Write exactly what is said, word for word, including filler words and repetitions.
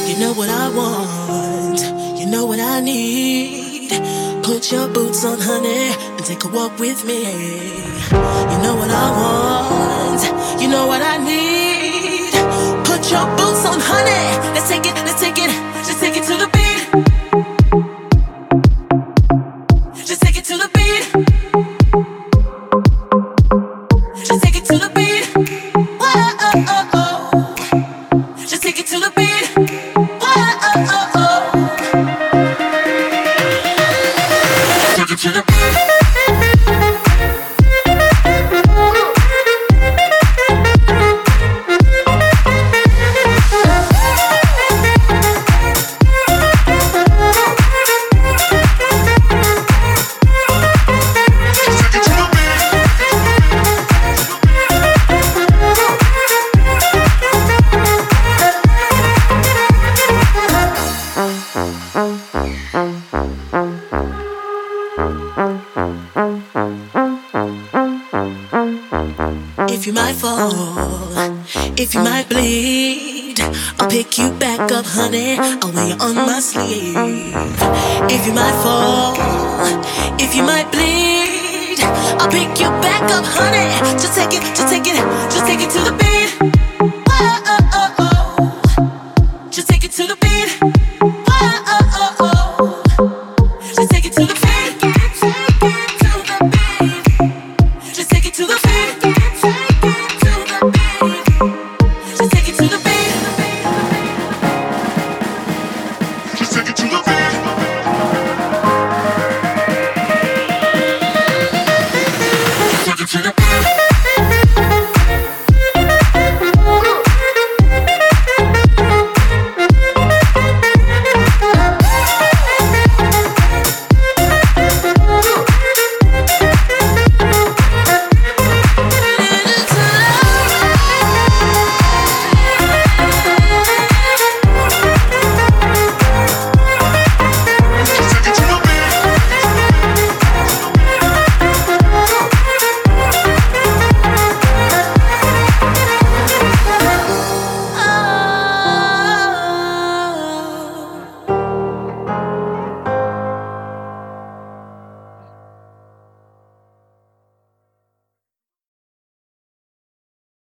You know what I want, you know what I need. Put your boots on, honey, and take a walk with me. You know what I want, you know what I need. Put your boots on, honey. Let's take it, let's take it, let's take it to the beat. Just take it to the beat. Just take it to the beat. Whoa, oh, oh, oh. Just take it to the beat. Whoa, oh, oh, oh. Take it to the beat. If you might fall, if you might bleed, I'll pick you back up, honey. I'll wear you on my sleeve. If you might fall, if you might bleed, I'll pick you back up, honey. Just take it, just take it, just take it to the beat. Whoa.